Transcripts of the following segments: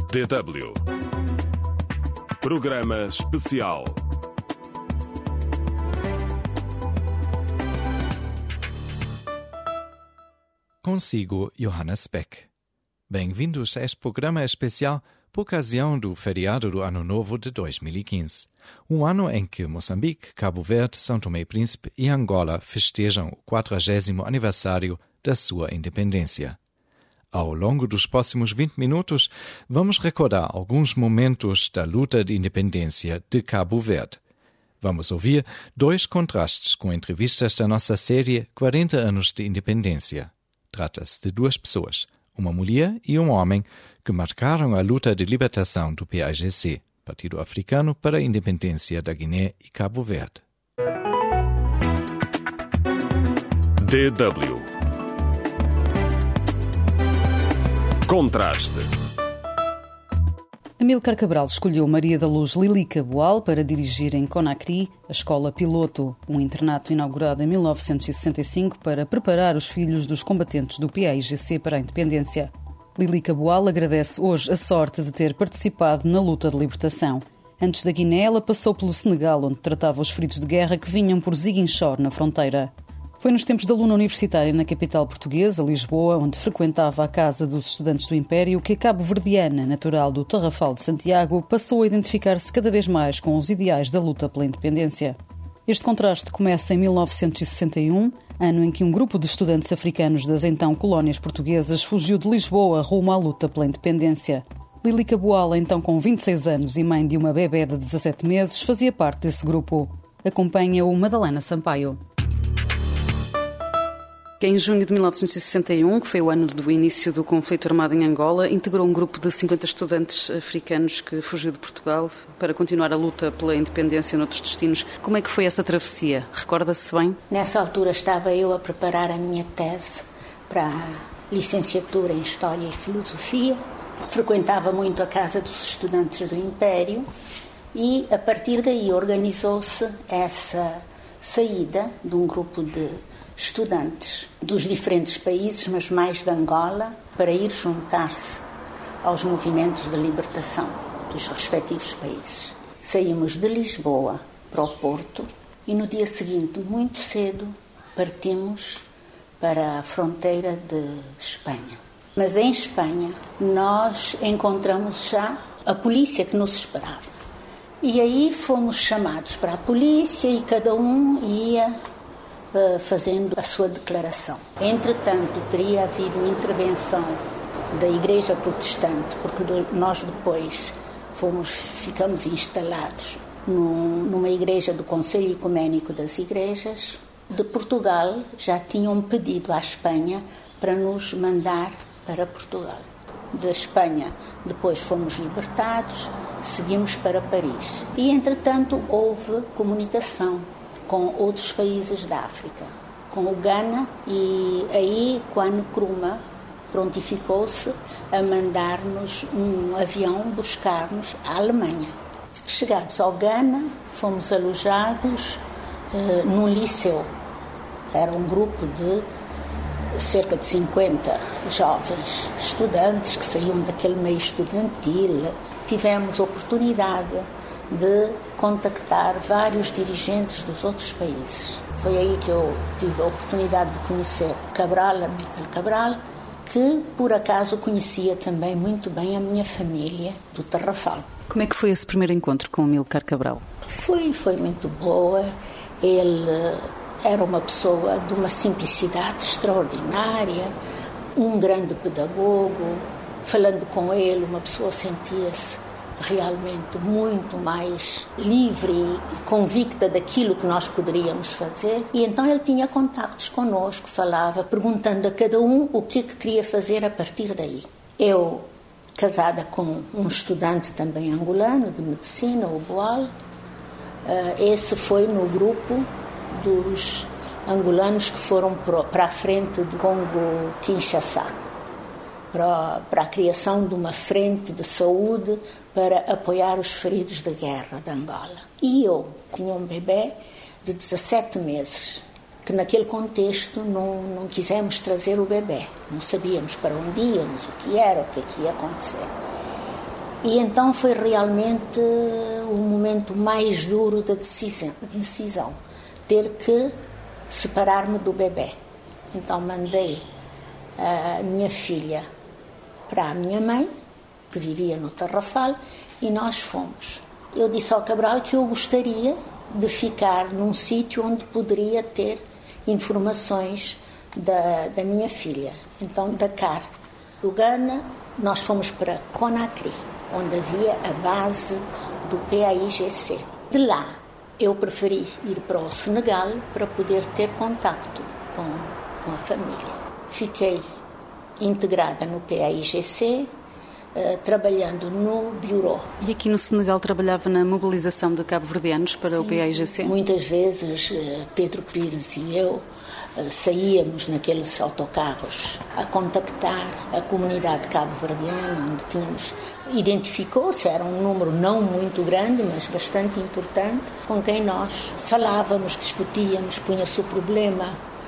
DW. Programa especial. Consigo, Johannes Beck. Bem-vindos a este programa especial por ocasião do feriado do Ano Novo de 2015, um ano em que Moçambique, Cabo Verde, São Tomé e Príncipe e Angola festejam o 40º aniversário da sua independência. Ao longo dos próximos 20 minutos, vamos recordar alguns momentos da luta de independência de Cabo Verde. Vamos ouvir dois contrastes com entrevistas da nossa série 40 anos de independência. Trata-se de duas pessoas, uma mulher e um homem, que marcaram a luta de libertação do PAIGC, Partido Africano para a Independência da Guiné e Cabo Verde. DW. Contraste. Amílcar Cabral escolheu Maria da Luz Lilica Boal para dirigir em Conakry a Escola Piloto, um internato inaugurado em 1965 para preparar os filhos dos combatentes do PAIGC para a independência. Lilica Boal agradece hoje a sorte de ter participado na luta de libertação. Antes da Guiné, ela passou pelo Senegal, onde tratava os feridos de guerra que vinham por Ziguinchor, na fronteira. Foi nos tempos de aluna universitária na capital portuguesa, Lisboa, onde frequentava a Casa dos Estudantes do Império, que a cabo-verdiana, natural do Tarrafal de Santiago, passou a identificar-se cada vez mais com os ideais da luta pela independência. Este contraste começa em 1961, ano em que um grupo de estudantes africanos das então colónias portuguesas fugiu de Lisboa rumo à luta pela independência. Lilica Boal, então com 26 anos e mãe de uma bebé de 17 meses, fazia parte desse grupo. Acompanha-o Madalena Sampaio. Que em junho de 1961, que foi o ano do início do conflito armado em Angola, integrou um grupo de 50 estudantes africanos que fugiu de Portugal para continuar a luta pela independência noutros destinos. Como é que foi essa travessia? Recorda-se bem? Nessa altura estava eu a preparar a minha tese para a licenciatura em História e Filosofia. Frequentava muito a Casa dos Estudantes do Império e, a partir daí, organizou-se essa saída de um grupo de estudantes dos diferentes países, mas mais de Angola, para ir juntar-se aos movimentos de libertação dos respectivos países. Saímos de Lisboa para o Porto e no dia seguinte, muito cedo, partimos para a fronteira de Espanha. Mas em Espanha nós encontramos já a polícia que nos esperava. E aí fomos chamados para a polícia e cada um ia fazendo a sua declaração. Entretanto, teria havido intervenção da Igreja Protestante, porque nós depois ficamos instalados numa igreja do Conselho Ecuménico das Igrejas. De Portugal já tinham pedido à Espanha para nos mandar para Portugal. Da Espanha depois fomos libertados, seguimos para Paris. E, entretanto, houve comunicação com outros países da África, com o Ghana, e aí Kwame Nkrumah prontificou-se a mandar-nos um avião buscar-nos à Alemanha. Chegados ao Ghana, fomos alojados num liceu. Era um grupo de cerca de 50 jovens estudantes que saíam daquele meio estudantil. Tivemos oportunidade de contactar vários dirigentes dos outros países. Foi aí que eu tive a oportunidade de conhecer Amílcar Cabral, que por acaso conhecia também muito bem a minha família do Tarrafal. Como é que foi esse primeiro encontro com Amílcar Cabral? Foi muito boa. Ele era uma pessoa de uma simplicidade extraordinária, um grande pedagogo. Falando com ele, uma pessoa sentia-se realmente muito mais livre e convicta daquilo que nós poderíamos fazer. E então ele tinha contactos connosco, falava, perguntando a cada um o que queria fazer a partir daí. Eu, casada com um estudante também angolano de medicina, o Boal, esse foi no grupo dos angolanos que foram para a frente do Congo-Kinshasa, para a criação de uma frente de saúde para apoiar os feridos de guerra de Angola. E eu tinha um bebê de 17 meses, que naquele contexto não quisemos trazer o bebê. Não sabíamos para onde íamos, o que era, o que ia acontecer. E então foi realmente o momento mais duro da decisão, ter que separar-me do bebê. Então mandei a minha filha para a minha mãe, que vivia no Tarrafal, e nós fomos. Eu disse ao Cabral que eu gostaria de ficar num sítio onde poderia ter informações da minha filha. Então, Dakar, do Ghana, nós fomos para Conakry, onde havia a base do PAIGC. De lá, eu preferi ir para o Senegal para poder ter contacto com a família. Fiquei integrada no PAIGC, trabalhando no bureau. E aqui no Senegal trabalhava na mobilização de cabo-verdianos para o PAIGC? Muitas vezes Pedro Pires e eu saíamos naqueles autocarros a contactar a comunidade cabo-verdiana, onde identificou-se, era um número não muito grande, mas bastante importante, com quem nós falávamos, discutíamos, punha-se o problema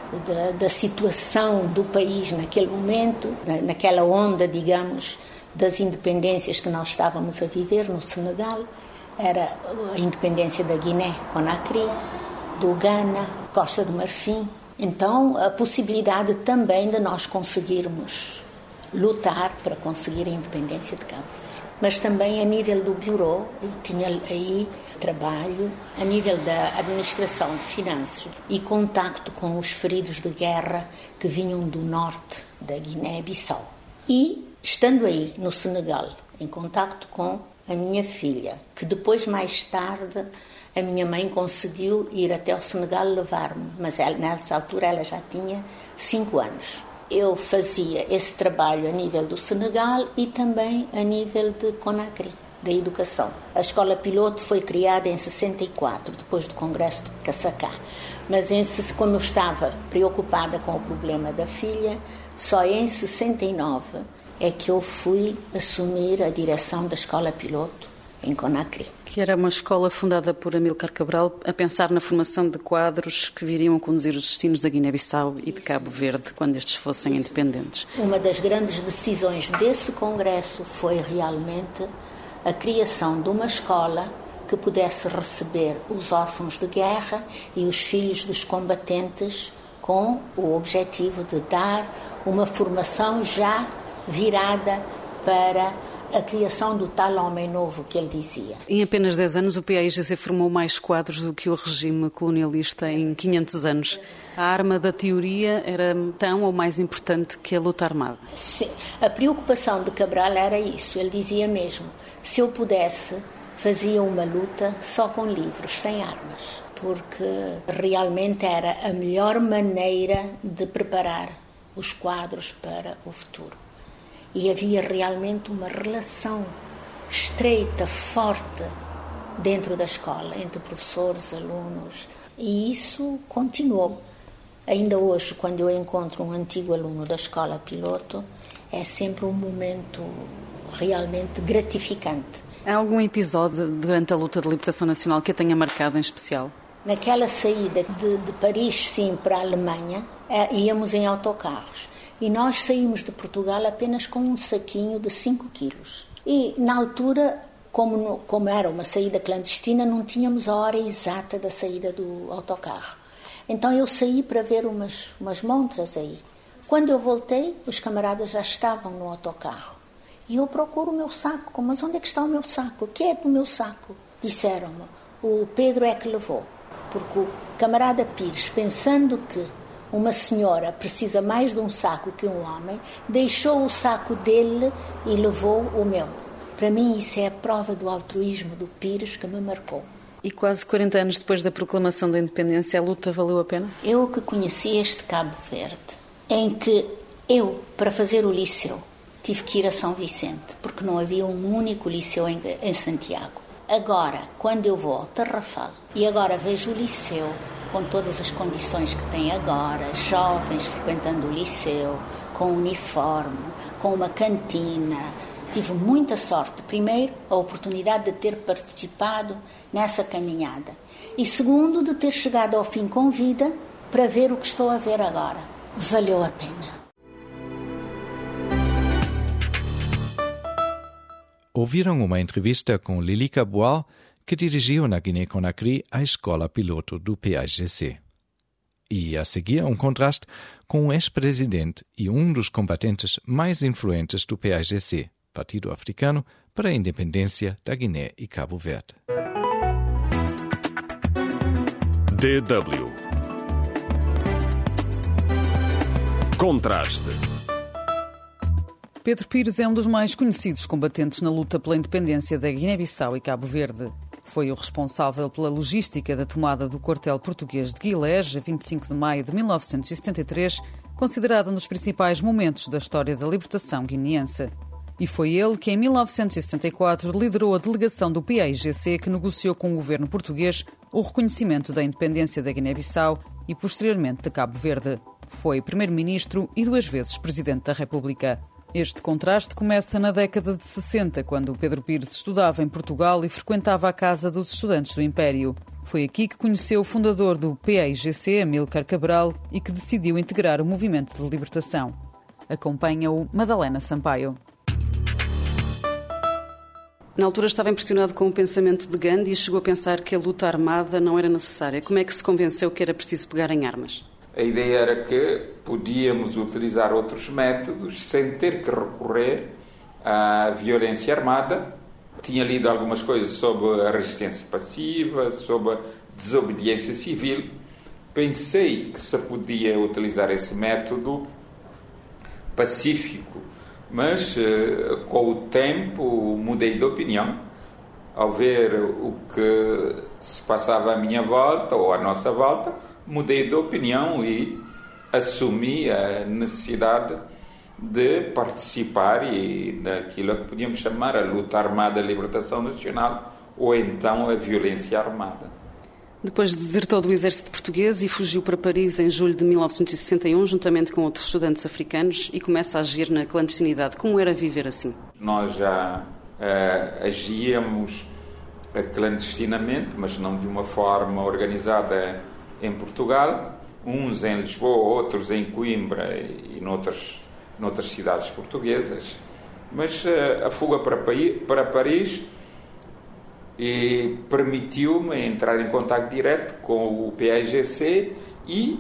da situação do país naquele momento, naquela onda, digamos, das independências que nós estávamos a viver no Senegal. Era a independência da Guiné, Conakry, do Ghana, Costa do Marfim. Então, a possibilidade também de nós conseguirmos lutar para conseguir a independência de Cabo Verde. Mas também a nível do bureau, eu tinha aí trabalho, a nível da administração de finanças e contacto com os feridos de guerra que vinham do norte da Guiné-Bissau. E, estando aí no Senegal, em contacto com a minha filha, que depois, mais tarde, a minha mãe conseguiu ir até o Senegal levar-me, mas nessa altura ela já tinha 5 anos. Eu fazia esse trabalho a nível do Senegal e também a nível de Conakry, da educação. A escola piloto foi criada em 64, depois do Congresso de Cassacá. Mas como eu estava preocupada com o problema da filha, só em 69 é que eu fui assumir a direção da escola piloto em Conakry. Que era uma escola fundada por Amílcar Cabral a pensar na formação de quadros que viriam a conduzir os destinos da Guiné-Bissau e de Cabo Verde quando estes fossem independentes. Uma das grandes decisões desse congresso foi realmente a criação de uma escola que pudesse receber os órfãos de guerra e os filhos dos combatentes, com o objetivo de dar uma formação já virada para a criação do tal homem novo que ele dizia. Em apenas 10 anos, o PAIGC formou mais quadros do que o regime colonialista em 500 anos. A arma da teoria era tão ou mais importante que a luta armada? Sim. A preocupação de Cabral era isso. Ele dizia mesmo, se eu pudesse, fazia uma luta só com livros, sem armas, porque realmente era a melhor maneira de preparar os quadros para o futuro. E havia realmente uma relação estreita, forte, dentro da escola, entre professores, alunos. E isso continuou. Ainda hoje, quando eu encontro um antigo aluno da escola piloto, é sempre um momento realmente gratificante. Há algum episódio durante a luta de libertação nacional que a tenha marcado em especial? Naquela saída de Paris, sim, para a Alemanha, íamos em autocarros. E nós saímos de Portugal apenas com um saquinho de 5 quilos. E, na altura, como era uma saída clandestina, não tínhamos a hora exata da saída do autocarro. Então eu saí para ver umas montras aí. Quando eu voltei, os camaradas já estavam no autocarro. E eu procuro o meu saco. Mas onde é que está o meu saco? O que é do meu saco? Disseram-me, o Pedro é que levou. Porque o camarada Pires, pensando que uma senhora precisa mais de um saco que um homem, deixou o saco dele e levou o meu. Para mim, isso é a prova do altruísmo do Pires que me marcou. E quase 40 anos depois da proclamação da independência, a luta valeu a pena? Eu que conheci este Cabo Verde, em que eu, para fazer o liceu, tive que ir a São Vicente, porque não havia um único liceu em Santiago. Agora, quando eu vou ao Tarrafal e agora vejo o liceu, com todas as condições que tem agora, jovens frequentando o liceu, com uniforme, com uma cantina. Tive muita sorte. Primeiro, a oportunidade de ter participado nessa caminhada. E segundo, de ter chegado ao fim com vida para ver o que estou a ver agora. Valeu a pena. ouviram uma entrevista com Lilica Boal, que dirigiu na Guiné-Conakry a escola piloto do PAIGC. E a seguir um contraste com o ex-presidente e um dos combatentes mais influentes do PAIGC, Partido Africano para a Independência da Guiné e Cabo Verde. DW Contraste. Pedro Pires é um dos mais conhecidos combatentes na luta pela independência da Guiné-Bissau e Cabo Verde. Foi o responsável pela logística da tomada do quartel português de Guilés, a 25 de maio de 1973, considerado um dos principais momentos da história da libertação guineense. E foi ele que, em 1974, liderou a delegação do PAIGC que negociou com o governo português o reconhecimento da independência da Guiné-Bissau e, posteriormente, de Cabo Verde. Foi primeiro-ministro e 2 vezes presidente da República. Este contraste começa na década de 60, quando Pedro Pires estudava em Portugal e frequentava a casa dos estudantes do Império. Foi aqui que conheceu o fundador do PAIGC, Amílcar Cabral, e que decidiu integrar o movimento de libertação. Acompanha-o Madalena Sampaio. Na altura estava impressionado com o pensamento de Gandhi e chegou a pensar que a luta armada não era necessária. Como é que se convenceu que era preciso pegar em armas? A ideia era que podíamos utilizar outros métodos sem ter que recorrer à violência armada. Tinha lido algumas coisas sobre a resistência passiva, sobre a desobediência civil. Pensei que se podia utilizar esse método pacífico, mas com o tempo mudei de opinião. Ao ver o que se passava à minha volta ou à nossa volta, mudei de opinião e assumi a necessidade de participar naquilo que podíamos chamar a luta armada, a libertação nacional ou então a violência armada. Depois desertou do exército português e fugiu para Paris em julho de 1961, juntamente com outros estudantes africanos, e começa a agir na clandestinidade. Como era viver assim? Nós já agíamos clandestinamente, mas não de uma forma organizada em Portugal, uns em Lisboa, outros em Coimbra e noutras cidades portuguesas. Mas a fuga para Paris e permitiu-me entrar em contato direto com o PAIGC e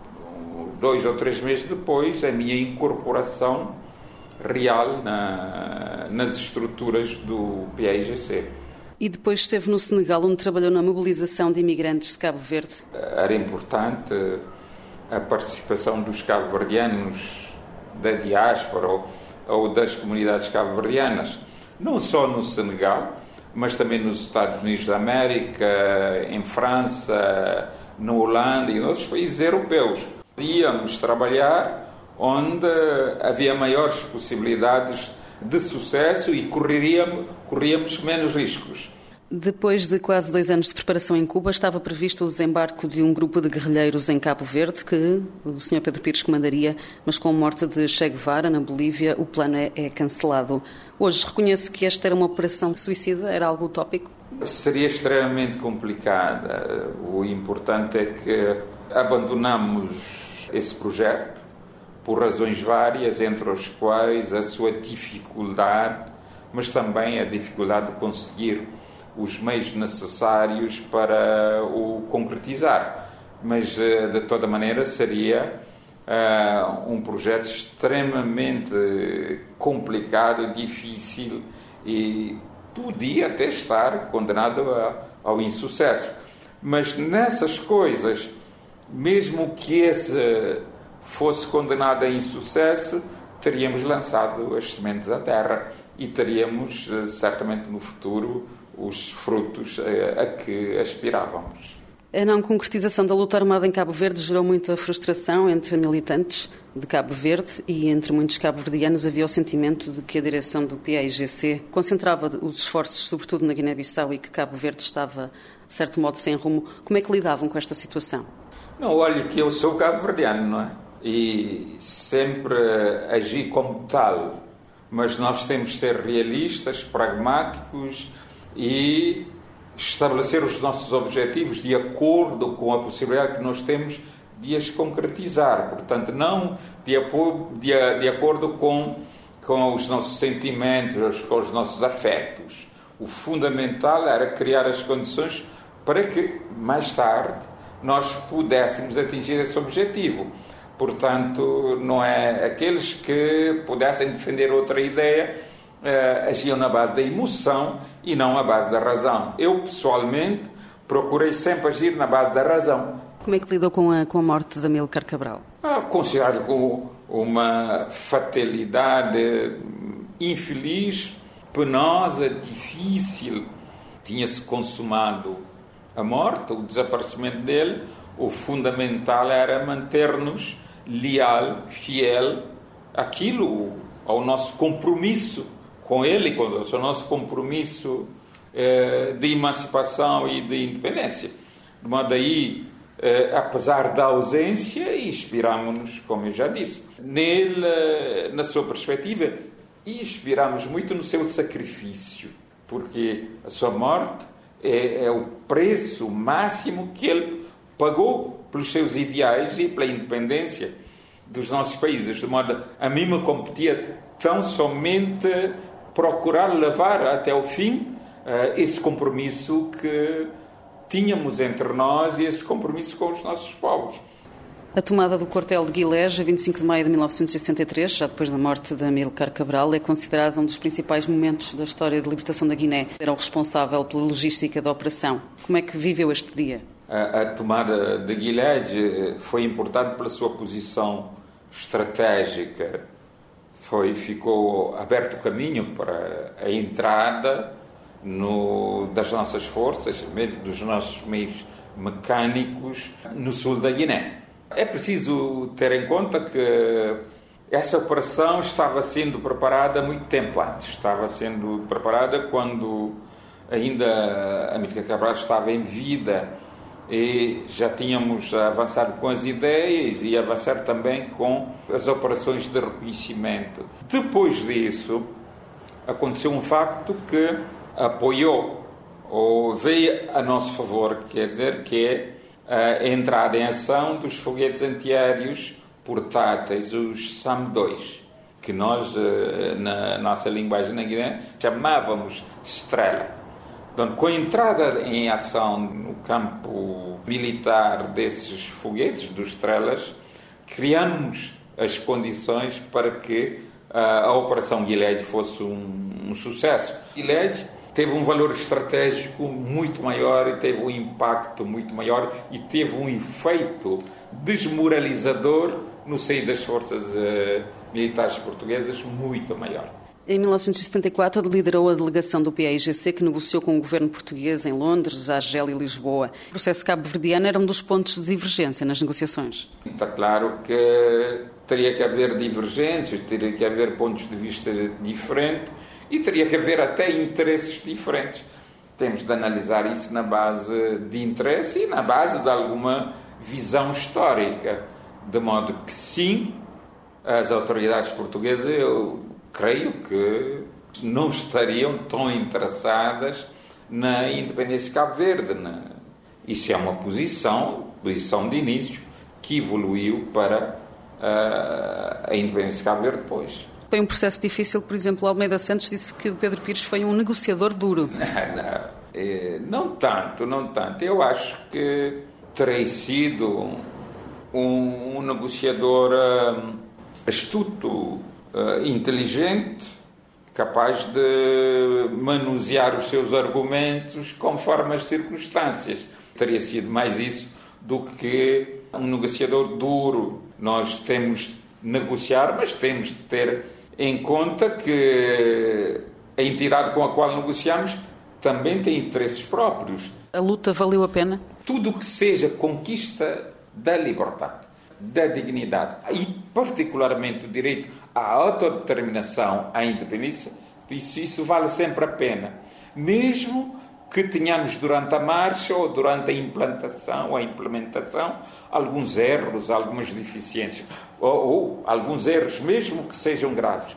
2 ou 3 meses depois a minha incorporação real nas estruturas do PAIGC. E depois esteve no Senegal, onde trabalhou na mobilização de imigrantes de Cabo Verde. Era importante a participação dos cabo-verdianos da diáspora ou das comunidades cabo-verdianas, não só no Senegal, mas também nos Estados Unidos da América, em França, na Holanda e em outros países europeus. Íamos trabalhar onde havia maiores possibilidades de sucesso e corríamos menos riscos. Depois de quase 2 anos de preparação em Cuba, estava previsto o desembarque de um grupo de guerrilheiros em Cabo Verde, que o Sr. Pedro Pires comandaria, mas com a morte de Che Guevara, na Bolívia, o plano é cancelado. Hoje reconhece que esta era uma operação suicida? Era algo utópico? Seria extremamente complicada. O importante é que abandonamos esse projeto por razões várias, entre as quais a sua dificuldade, mas também a dificuldade de conseguir os meios necessários para o concretizar. Mas, de toda maneira, seria um projeto extremamente complicado, difícil e podia até estar condenado ao insucesso. Mas nessas coisas, mesmo que esse fosse condenado a insucesso, teríamos lançado as sementes à terra e teríamos, certamente no futuro, os frutos a que aspirávamos. A não concretização da luta armada em Cabo Verde gerou muita frustração entre militantes de Cabo Verde e entre muitos cabo-verdianos havia o sentimento de que a direção do PAIGC concentrava os esforços, sobretudo na Guiné-Bissau, e que Cabo Verde estava, de certo modo, sem rumo. Como é que lidavam com esta situação? Não, olha que eu sou cabo-verdiano, não é? E sempre agi como tal, mas nós temos de ser realistas, pragmáticos e estabelecer os nossos objetivos de acordo com a possibilidade que nós temos de as concretizar. Portanto, não de acordo com com os nossos sentimentos, com os nossos afetos. O fundamental era criar as condições para que, mais tarde, nós pudéssemos atingir esse objetivo. Portanto, não é aqueles que pudessem defender outra ideia, agiam na base da emoção e não na base da razão. Eu, pessoalmente, procurei sempre agir na base da razão. Como é que lidou com a morte de Amílcar Cabral? Considerado como uma fatalidade infeliz, penosa, difícil. Tinha-se consumado a morte, o desaparecimento dele. O fundamental era manter-nos leal, fiel ao nosso compromisso com ele, ao nosso compromisso de emancipação e de independência. De modo aí, apesar da ausência, inspirámos-nos, como eu já disse, nele, na sua perspectiva, e inspirámos muito no seu sacrifício, porque a sua morte é o preço máximo que ele pagou pelos seus ideais e pela independência dos nossos países. De modo, a mim me competia tão somente procurar levar até o fim esse compromisso que tínhamos entre nós e esse compromisso com os nossos povos. A tomada do quartel de Guilés, a 25 de maio de 1963, já depois da morte de Amílcar Cabral, é considerada um dos principais momentos da história de libertação da Guiné. Era o responsável pela logística da operação. Como é que viveu este dia? A tomada de Guilés foi importante pela sua posição estratégica. Ficou aberto o caminho para a entrada das nossas forças, dos nossos meios mecânicos, no sul da Guiné. É preciso ter em conta que essa operação estava sendo preparada há muito tempo antes. Estava sendo preparada quando ainda Amílcar Cabral estava em vida e já tínhamos avançado com as ideias e avançar também com as operações de reconhecimento. Depois disso, aconteceu um facto que apoiou ou veio a nosso favor, quer dizer, que é a entrada em ação dos foguetes antiaéreos portáteis, os SAM-2, que nós, na nossa linguagem na Guiné, chamávamos Estrela. Então, com a entrada em ação no campo militar desses foguetes, dos Estrelas, criamos as condições para que a Operação Guilés fosse um sucesso. Guilés teve um valor estratégico muito maior e teve um impacto muito maior e teve um efeito desmoralizador no seio das forças militares portuguesas muito maior. Em 1974, liderou a delegação do PAIGC que negociou com o governo português em Londres, Argel e Lisboa. O processo cabo-verdiano era um dos pontos de divergência nas negociações. Está claro que teria que haver divergências, teria que haver pontos de vista diferentes e teria que haver até interesses diferentes. Temos de analisar isso na base de interesse e na base de alguma visão histórica. De modo que, sim, as autoridades portuguesas, eu creio que não estariam tão interessadas na independência de Cabo Verde. Isso é uma posição de início, que evoluiu para a independência de Cabo Verde depois. Foi um processo difícil, por exemplo, Almeida Santos disse que Pedro Pires foi um negociador duro. Não tanto. Eu acho que terei sido um negociador astuto, inteligente, capaz de manusear os seus argumentos conforme as circunstâncias. Teria sido mais isso do que um negociador duro. Nós temos de negociar, mas temos de ter em conta que a entidade com a qual negociamos também tem interesses próprios. A luta valeu a pena? Tudo o que seja conquista da liberdade, da dignidade e particularmente o direito à autodeterminação, à independência, isso vale sempre a pena. Mesmo que tenhamos durante a marcha ou durante a implantação ou a implementação alguns erros, algumas deficiências ou alguns erros mesmo que sejam graves.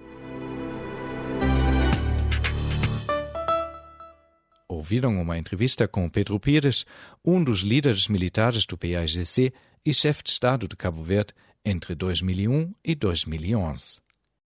Ouviram uma entrevista com Pedro Pires, um dos líderes militares do PAIGC e chefe de Estado de Cabo Verde entre 2001 e 2011.